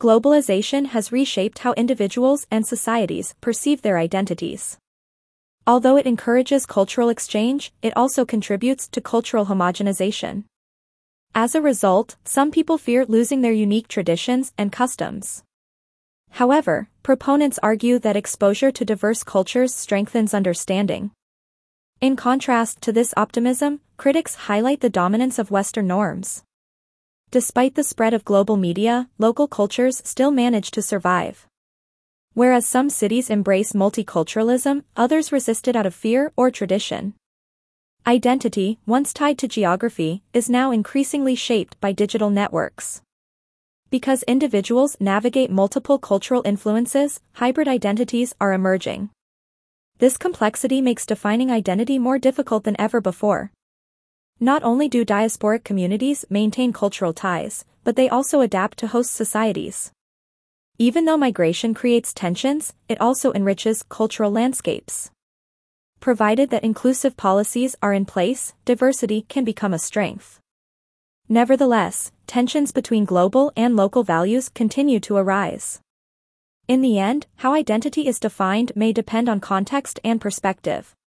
Globalization has reshaped how individuals and societies perceive their identities. Although it encourages cultural exchange, it also contributes to cultural homogenization. As a result, some people fear losing their unique traditions and customs. However, proponents argue that exposure to diverse cultures strengthens understanding. In contrast to this optimism, critics highlight the dominance of Western norms. Despite the spread of global media, local cultures still manage to survive. Whereas some cities embrace multiculturalism, others resist it out of fear or tradition. Identity, once tied to geography, is now increasingly shaped by digital networks. Because individuals navigate multiple cultural influences, hybrid identities are emerging. This complexity makes defining identity more difficult than ever before. Not only do diasporic communities maintain cultural ties, but they also adapt to host societies. Even though migration creates tensions, it also enriches cultural landscapes. Provided that inclusive policies are in place, diversity can become a strength. Nevertheless, tensions between global and local values continue to arise. In the end, how identity is defined may depend on context and perspective.